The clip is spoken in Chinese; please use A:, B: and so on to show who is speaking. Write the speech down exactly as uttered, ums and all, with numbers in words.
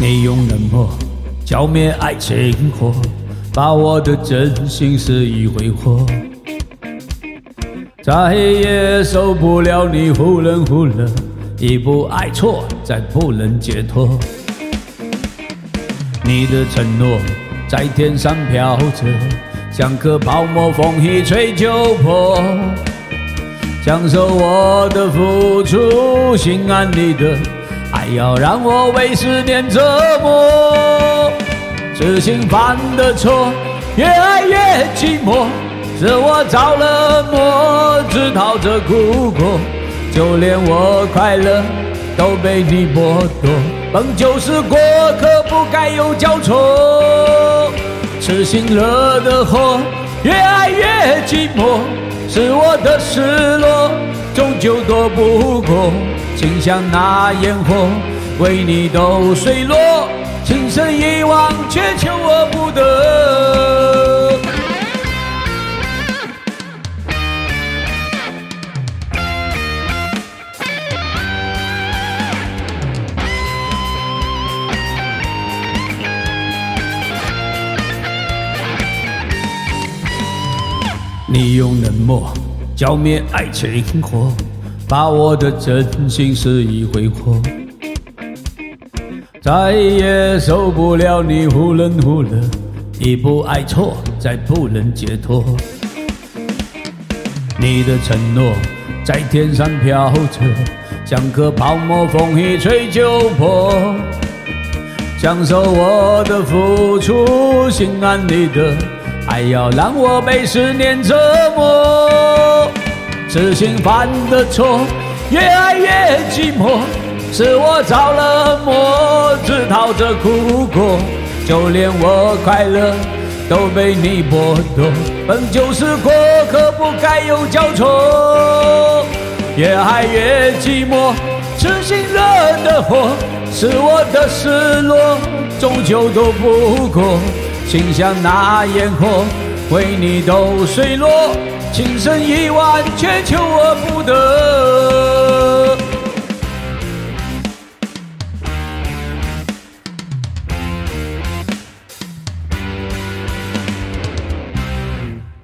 A: 你用冷漠浇灭爱情火，把我的真心肆意挥霍，再也受不了你忽冷忽热，一步爱错，再不能解脱。你的承诺在天上飘着，像颗泡沫，风一吹就破。享受我的付出，心安理得，还要让我为思念折磨。痴心犯的错，越爱越寂寞，是我着了魔，只讨这苦果。就连我快乐都被你剥夺，本就是过客，不该有交错。痴心惹的祸，越爱越寂寞，是我的失落，终究躲不过。情像那烟火，为你都碎落，情深一往，却求而不得。你用冷漠浇灭爱情火，把我的真心肆意挥霍，再也受不了你忽冷忽热，一步爱错，再不能解脱。你的承诺在天上飘着，像颗泡沫，风一吹就破。享受我的付出，心安理得，还要让我被思念折磨。痴心犯的错，越爱越寂寞，是我着了魔，只讨这苦果。就连我快乐都被你剥夺，本就是过客，不该有交错。越爱越寂寞，痴心惹的祸，是我的失落，终究躲不过。情像那烟火，为你都碎落，情深一万，却求而不得。